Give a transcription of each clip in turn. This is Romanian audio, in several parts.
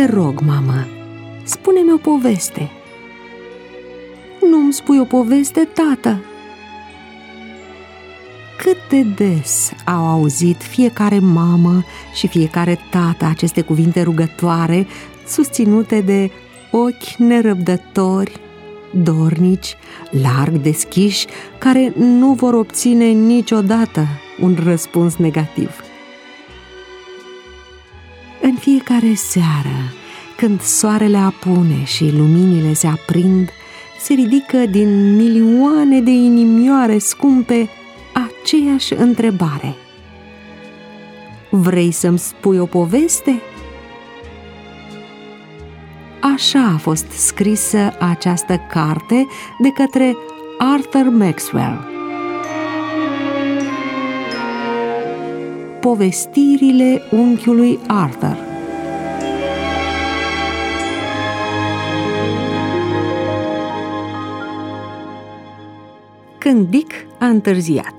Te rog, mamă, spune-mi o poveste." "Nu-mi spui o poveste, tată?" Cât de des au auzit fiecare mamă și fiecare tată aceste cuvinte rugătoare, susținute de ochi nerăbdători, dornici, larg deschiși, care nu vor obține niciodată un răspuns negativ. În fiecare seară, când soarele apune și luminile se aprind, se ridică din milioane de inimioare scumpe aceeași întrebare: "Vrei să-mi spui o poveste?" Așa a fost scrisă această carte de către Arthur Maxwell. Povestirile unchiului Arthur. Când Dick a întârziat.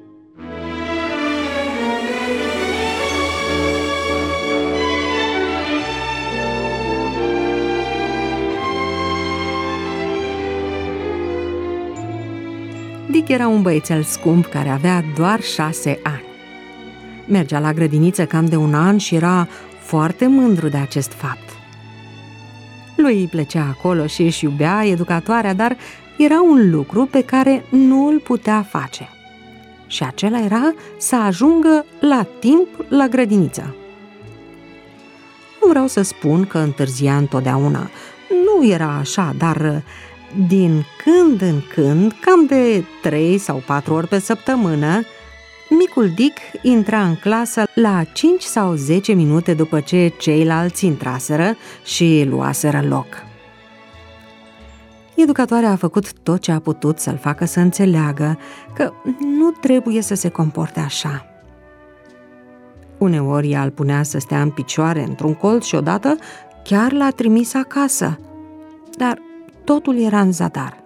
Dick era un băiețel scump care avea doar 6 ani. Mergea la grădiniță cam de 1 an și era foarte mândru de acest fapt. Lui îi plăcea acolo și își iubea educatoarea, dar era un lucru pe care nu îl putea face. Și acela era să ajungă la timp la grădiniță. Nu vreau să spun că întârzia întotdeauna. Nu era așa, dar din când în când, cam de 3 sau 4 ori pe săptămână, micul Dick intra în clasă la 5 sau 10 minute după ce ceilalți intraseră și luaseră loc. Educatoarea a făcut tot ce a putut să-l facă să înțeleagă că nu trebuie să se comporte așa. Uneori ea îl punea să stea în picioare într-un colț și odată chiar l-a trimis acasă, dar totul era în zadar.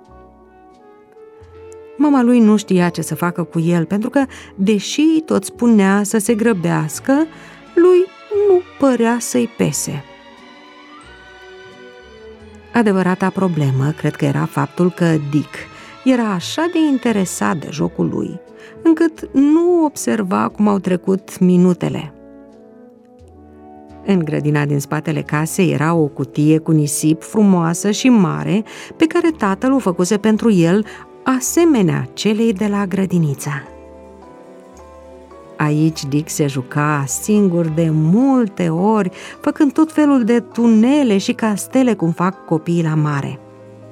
Mama lui nu știa ce să facă cu el, pentru că, deși tot spunea să se grăbească, lui nu părea să-i pese. Adevărata problemă, cred că era faptul că Dick era așa de interesat de jocul lui, încât nu observa cum au trecut minutele. În grădina din spatele casei era o cutie cu nisip frumoasă și mare, pe care tatăl o făcuse pentru el, asemenea celei de la grădiniță. Aici Dick se juca singur de multe ori, făcând tot felul de tunele și castele cum fac copiii la mare.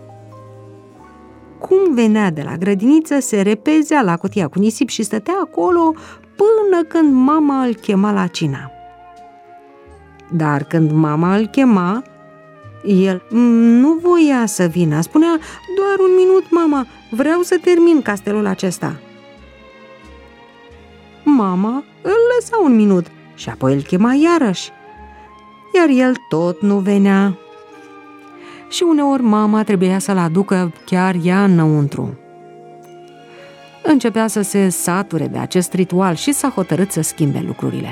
Cum venea de la grădiniță, se repezea la cutia cu nisip și stătea acolo până când mama îl chema la cină. Dar când mama îl chema, el nu voia să vină, spunea: "Doar 1 minut, mama, vreau să termin castelul acesta." Mama îl lăsa 1 minut și apoi îl chema iarăși, iar el tot nu venea. Și uneori mama trebuia să-l aducă chiar ea înăuntru. Începea să se sature de acest ritual și s-a hotărât să schimbe lucrurile.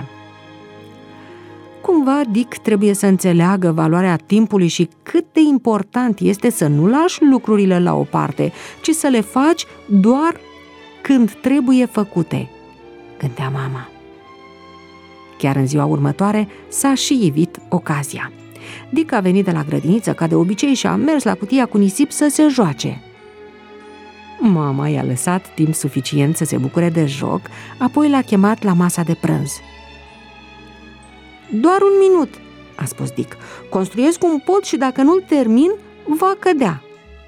Cumva Dick trebuie să înțeleagă valoarea timpului și cât de important este să nu lași lucrurile la o parte, ci să le faci doar când trebuie făcute, gândea mama. Chiar în ziua următoare s-a și ivit ocazia. Dick a venit de la grădiniță ca de obicei și a mers la cutia cu nisip să se joace. Mama i-a lăsat timp suficient să se bucure de joc, apoi l-a chemat la masa de prânz. "Doar 1 minut," a spus Dick. "Construiesc un pod și dacă nu-l termin, va cădea."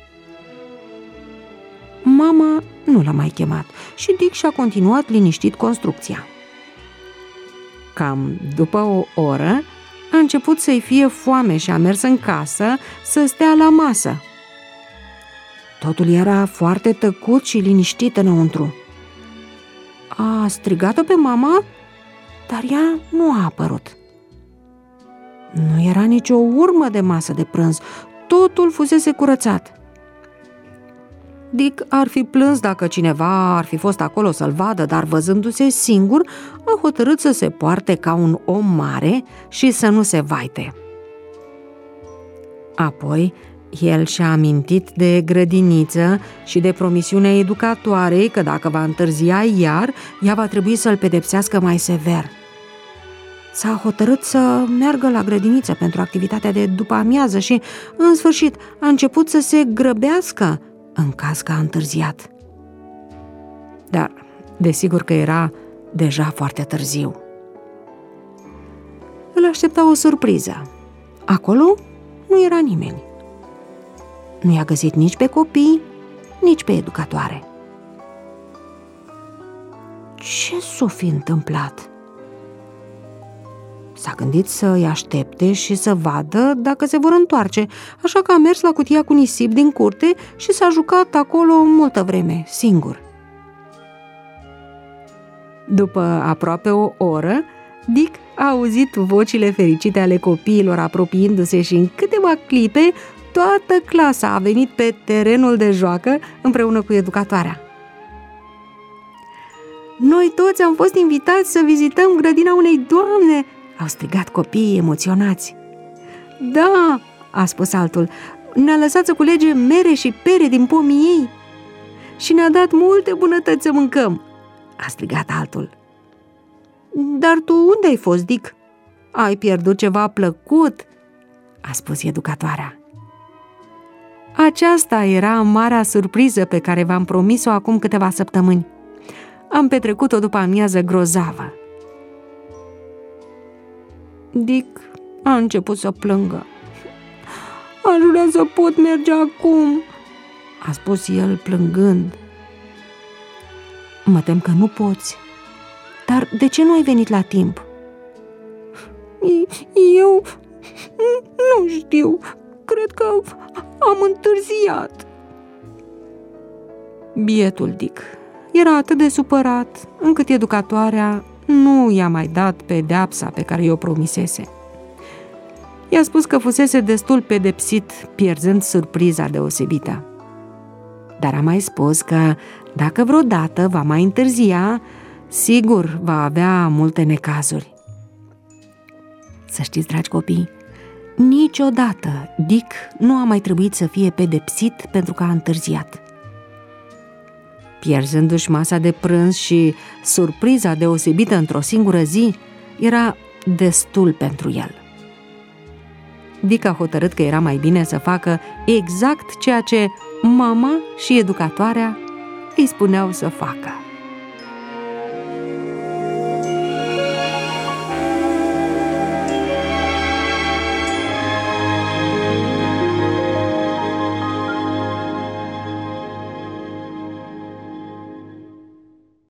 Mama nu l-a mai chemat și Dick și-a continuat liniștit construcția. Cam după o oră a început să-i fie foame și a mers în casă să stea la masă. Totul era foarte tăcut și liniștit înăuntru. A strigat-o pe mama, dar ea nu a apărut. Nu era nicio urmă de masă de prânz, totul fusese curățat. Dick ar fi plâns dacă cineva ar fi fost acolo să-l vadă, dar văzându-se singur, a hotărât să se poarte ca un om mare și să nu se vaite. Apoi, el și-a amintit de grădiniță și de promisiunea educatoarei că dacă va întârzia iar, ea va trebui să-l pedepsească mai sever. S-a hotărât să meargă la grădiniță pentru activitatea de după amiază și, în sfârșit, a început să se grăbească în caz că a întârziat. Dar, desigur că era deja foarte târziu. Îl aștepta o surpriză. Acolo nu era nimeni. Nu i-a găsit nici pe copii, nici pe educatoare. Ce s-o fi întâmplat? S-a gândit să îi aștepte și să vadă dacă se vor întoarce, așa că a mers la cutia cu nisip din curte și s-a jucat acolo multă vreme, singur. După aproape o oră, Dick a auzit vocile fericite ale copiilor apropiindu-se și în câteva clipe toată clasa a venit pe terenul de joacă împreună cu educatoarea. Noi toți am fost invitați să vizităm grădina unei doamne, au strigat copiii emoționați. Da, a spus altul, ne-a lăsat să culegem mere și pere din pomii ei și ne-a dat multe bunătăți să mâncăm, a strigat altul. Dar tu unde ai fost, Dick? Ai pierdut ceva plăcut, a spus educatoarea. Aceasta era marea surpriză pe care v-am promis-o acum câteva săptămâni. Am petrecut-o după amiază grozavă. Dick a început să plângă. Aș vrea să pot merge acum, a spus el plângând. Mă tem că nu poți. Dar de ce nu ai venit la timp? Eu nu știu. Cred că am întârziat. Bietul Dick era atât de supărat încât educatoarea nu i-a mai dat pedeapsa pe care i-o promisese. I-a spus că fusese destul pedepsit, pierzând surpriza deosebită. Dar a mai spus că dacă vreodată va mai întârzia, sigur va avea multe necazuri. Să știți, dragi copii, niciodată Dick nu a mai trebuit să fie pedepsit pentru că a întârziat. Pierzându-și masa de prânz și surpriza deosebită într-o singură zi, era destul pentru el. Dick a hotărât că era mai bine să facă exact ceea ce mama și educatoarea îi spuneau să facă.